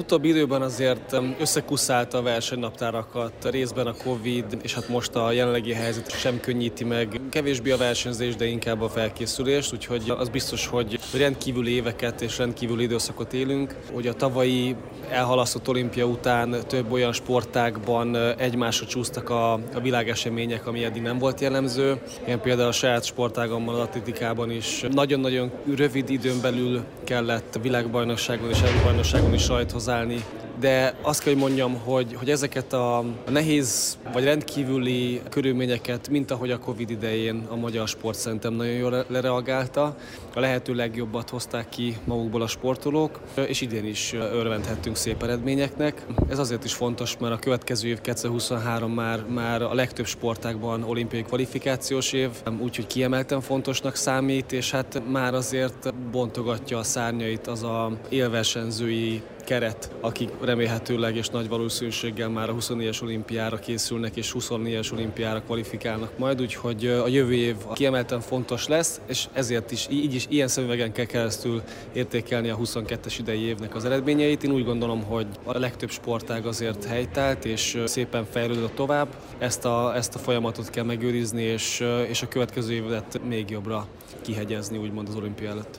utóbbi időben azért összekuszálta a versenynaptárakat, részben a Covid, és hát most a jelenlegi helyzet sem könnyíti meg kevésbé a versenyzést, de inkább a felkészülést, úgyhogy az biztos, hogy rendkívüli éveket és rendkívüli időszakot élünk, hogy a tavalyi elhalasztott olimpia után több olyan sportágban egymásra csúsztak a világesemények, ami eddig nem volt jellemző. Ilyen például a saját sportágomban, az atlétikában is nagyon-nagyon rövid időn belül kellett világbajnokságon és Európa-bajnokságon is rajthoz állni. De azt kell, hogy mondjam, hogy ezeket a nehéz vagy rendkívüli körülményeket, mint ahogy a Covid idején a magyar sport szerintem nagyon jól lereagálta, a lehető legjobbat hozták ki magukból a sportolók, és idén is örvendhettünk szép eredményeknek. Ez azért is fontos, mert a következő év 2023 már a legtöbb sportágban olimpiai kvalifikációs év, úgyhogy kiemelten fontosnak számít, és hát már azért bontogatja a szárnyait az a élversenyzői keret, akik remélhetőleg és nagy valószínűséggel már a 24-es olimpiára készülnek és 24-es olimpiára kvalifikálnak majd, úgyhogy a jövő év kiemelten fontos lesz, és ezért is így is ilyen szemüvegen kell keresztül értékelni a 22-es idei évnek az eredményeit. Én úgy gondolom, hogy a legtöbb sportág azért helytált és szépen fejlődött tovább. Ezt a folyamatot kell megőrizni, és a következő évet még jobbra kihegyezni, úgymond az olimpia előtt.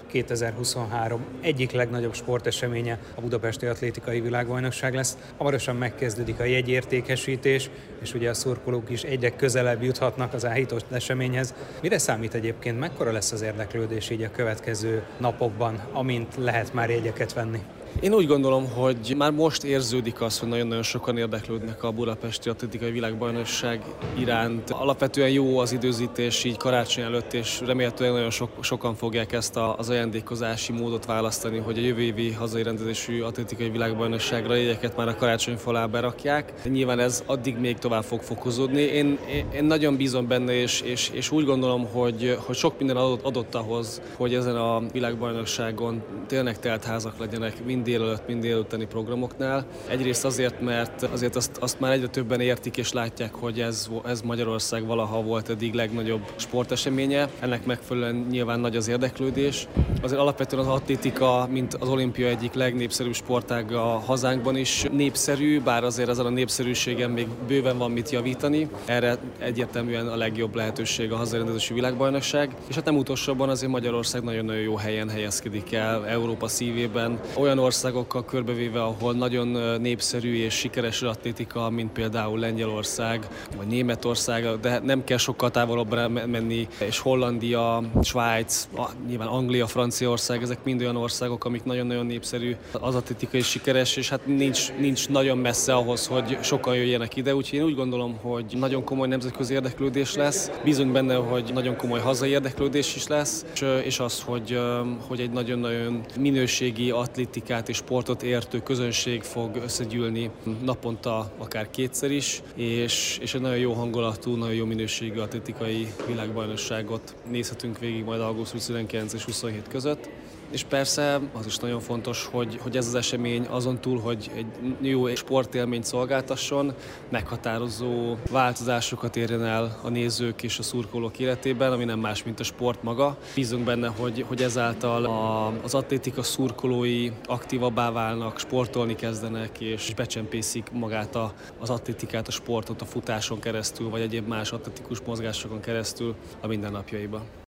2023 egyik legnagyobb sporteseménye a Budapesti Atlétikai Világbajnokság lesz. Hamarosan megkezdődik a jegyértékesítés, és ugye a szurkolók is egyre közelebb juthatnak az áhított eseményhez. Mire számít egyébként, mekkora lesz az érdeklődés így a következő napokban, amint lehet már jegyeket venni? Én úgy gondolom, hogy már most érződik az, hogy nagyon-nagyon sokan érdeklődnek a Budapesti Atlétikai Világbajnokság iránt. Alapvetően jó az időzítés így karácsony előtt, és remélhetően nagyon sokan fogják ezt az ajándékozási módot választani, hogy a jövő évi hazai rendezésű atlétikai világbajnokságra jegyeket már a karácsonyfa alá berakják. Nyilván ez addig még tovább fog fokozódni. Én nagyon bízom benne, és úgy gondolom, hogy sok minden adott ahhoz, hogy ezen a világbajnokságon tényleg telt házak legyenek, mind délelőtt, mind délutáni programoknál. Egyrészt azért, mert azért azt már egyre többen értik és látják, hogy ez Magyarország valaha volt eddig legnagyobb sporteseménye. Ennek megfelelően nyilván nagy az érdeklődés. Azért alapvetően az atlétika, mint az olimpia egyik legnépszerűbb sportága a hazánkban is népszerű, bár azért ezen a népszerűségen még bőven van mit javítani. Erre egyértelműen a legjobb lehetőség a hazai rendezésű világbajnokság. És hát nem utolsóban azért Magyarország nagyon-nagyon jó helyen helyezkedik el, Európa szívében. Olyan országokkal körbevéve, ahol nagyon népszerű és sikeres atlétika, mint például Lengyelország vagy Németország, de nem kell sokkal távolabbra menni, és Hollandia, Svájc, nyilván Anglia, Franciaország, ezek mind olyan országok, amik nagyon-nagyon népszerű, az atlétika is sikeres, és hát nincs nagyon messze ahhoz, hogy sokan jöjjenek ide, úgyhogy én úgy gondolom, hogy nagyon komoly nemzetközi érdeklődés lesz, bízunk benne, hogy nagyon komoly hazai érdeklődés is lesz, és az, hogy egy nagyon-nagyon minőségi atlétikát és sportot értő közönség fog összegyűlni naponta, akár kétszer is, és egy nagyon jó hangulatú, nagyon jó minőségű atlétikai világbajnokságot nézhetünk végig majd augusztus 19 és 27 között. És persze az is nagyon fontos, hogy ez az esemény azon túl, hogy egy jó sportélményt szolgáltasson, meghatározó változásokat érjen el a nézők és a szurkolók életében, ami nem más, mint a sport maga. Bízunk benne, hogy ezáltal az atlétika szurkolói aktívabbá válnak, sportolni kezdenek, és becsempészik magát az atlétikát, a sportot a futáson keresztül, vagy egyéb más atletikus mozgásokon keresztül a mindennapjaiba.